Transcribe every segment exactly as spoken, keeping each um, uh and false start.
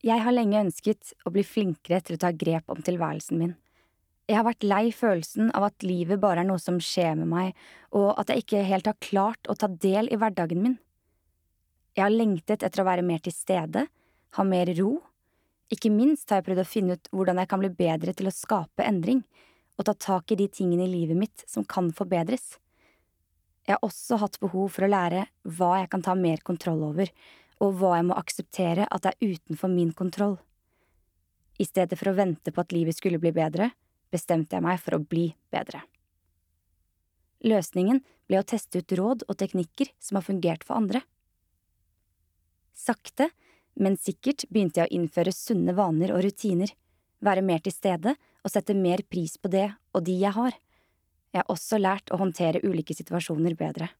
Jeg har lenge ønsket å bli flinkere til å ta grep om tilværelsen min. Jeg har vært lei følelsen av at livet bare er noe som skjer med meg, og at jeg ikke helt har klart å ta del i hverdagen min. Jeg har lengtet etter å være mer til stede, ha mer ro. Ikke minst har jeg prøvd å finne ut hvordan jeg kan bli bedre til å skape endring, og ta tak i de tingene i livet mitt som kan forbedres. Jeg har også hatt behov for å lære hva jeg kan ta mer kontroll over, og hva jeg må akseptere at er utenfor min kontroll. I stedet for å vente på at livet skulle bli bedre, bestemte jeg meg for å bli bedre. Løsningen ble å teste ut råd og teknikker som har fungert for andre. Sakte, men sikkert begynte jeg å innføre sunne vaner og rutiner, være mer til stede og sette mer pris på det og de jeg har. Jeg har også lært å håndtere ulike situasjoner bedre.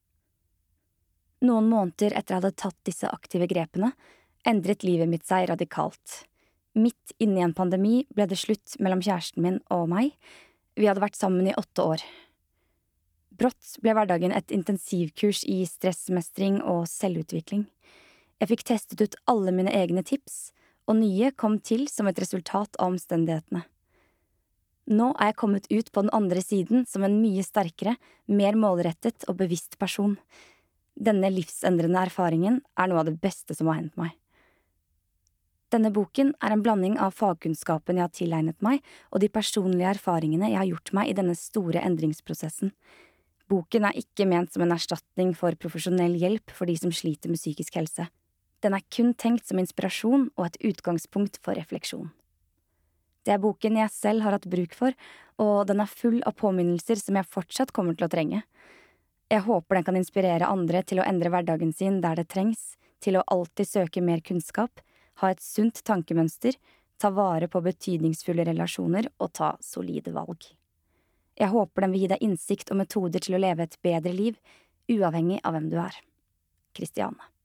Noen måneder etter jeg hadde tatt disse aktive grepene, endret livet mitt seg radikalt. Midt inne i en pandemi ble det slutt mellom kjæresten min og meg. Vi hadde vært sammen i åtte år. Brått ble hverdagen et intensivkurs i stressmestring og selvutvikling. Jeg fikk testet ut alle mine egne tips, og nye kom til som et resultat av omstendighetene. Nå er jeg kommet ut på den andre siden som en mye sterkere, mer målrettet og bevisst person. Denne livsendrende erfaringen er noe av det beste som har hendt meg. Denne boken er en blanding av fagkunnskapen jeg har tilegnet meg, og de personlige erfaringene jeg har gjort meg i denne store endringsprosessen. Boken er ikke ment som en erstatning for profesjonell hjelp for de som sliter med psykisk helse. Den er kun tenkt som inspirasjon og et utgangspunkt for refleksjon. Det er boken jeg selv har hatt bruk for, og den er full av påminnelser som jeg fortsatt kommer til å trenge. Jeg håper den kan inspirere andre til å endre hverdagen sin der det trengs, til å alltid søke mer kunnskap, ha et sunt tankemønster, ta vare på betydningsfulle relasjoner og ta solide valg. Jeg håper den vil gi deg innsikt og metoder til å leve et bedre liv, uavhengig av hvem du er. Kristiane.